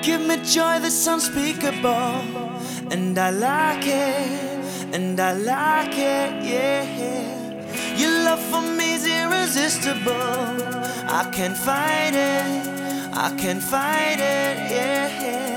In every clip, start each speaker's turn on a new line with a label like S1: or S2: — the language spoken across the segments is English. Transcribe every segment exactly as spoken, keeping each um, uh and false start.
S1: give me joy that's unspeakable, and I like it, and I like it, yeah. Your love for me is irresistible. I can't fight it, I can't fight it, yeah.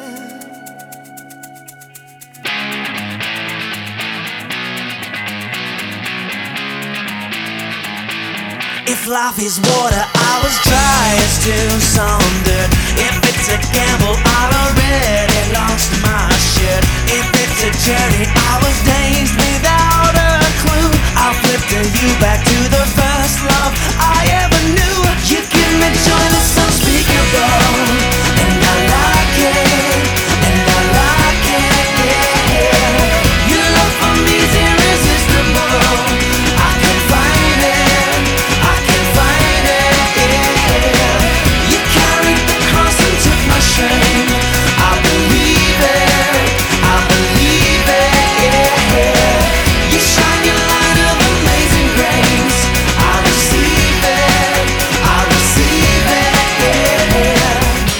S1: If life is water, I was dry as Tucson dirt. If it's a gamble, I've already lost my shirt. If it's a journey, I was dazed without a clue. I'll flip to you back to the first love I ever knew. You give me joy that's unspeakable, and I like it, and I like it, yeah. Your love for me is irresistible. I can find it, I can find it, yeah. You carried the cross and took my shame. I believe it, I believe it, yeah. You shine your light of amazing grace. I receive it, I receive it, yeah.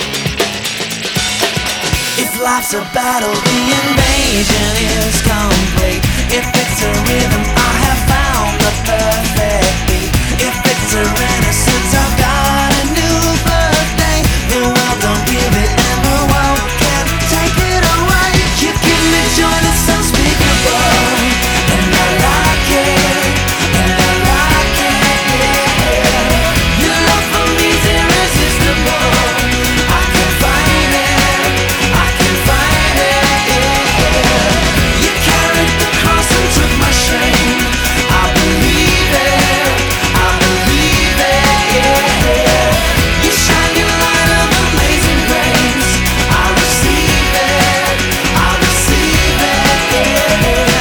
S1: If life's a battle, the invasion is complete. If it's a rhythm, I have found the perfect beat. If it's a renaissance, I've got a new birthday. The world don't give it, and the world can't take it away. You give me joy that's unspeakable, and I like it, and I like it, yeah. Your love for me is irresistible. I can find it, I can find it, yeah. You carried the cross and took my shame. I believe it, I believe it, yeah. You shine your light of amazing grace. I receive it, I receive it, yeah.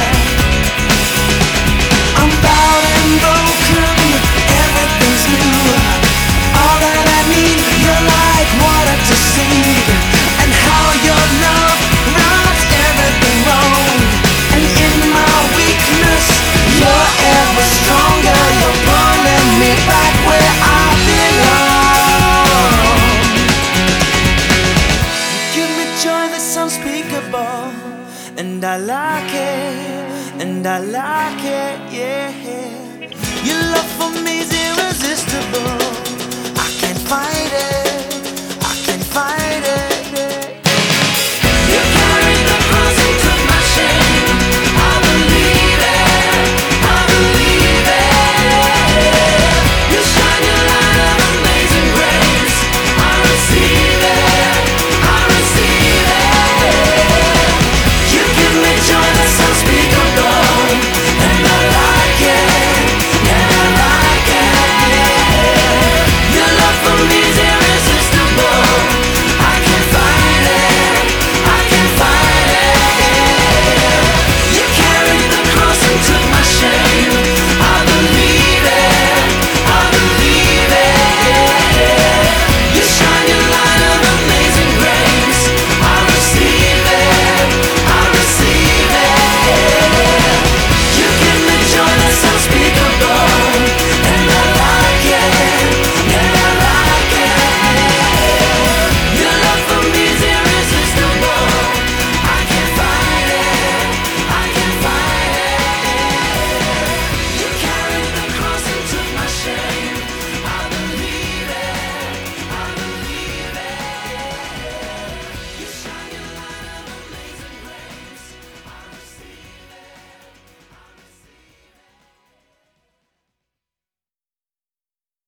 S1: I'm bowed and broken, everything's new. All that I need, you're like water to see. And how your love rights everything wrong. And in my weakness, you're ever stronger. You're pulling me back where I belong. You give me joy that's unspeakable, and I like it, and I like it, yeah. Your love for me is irresistible. I can't fight it, I can't fight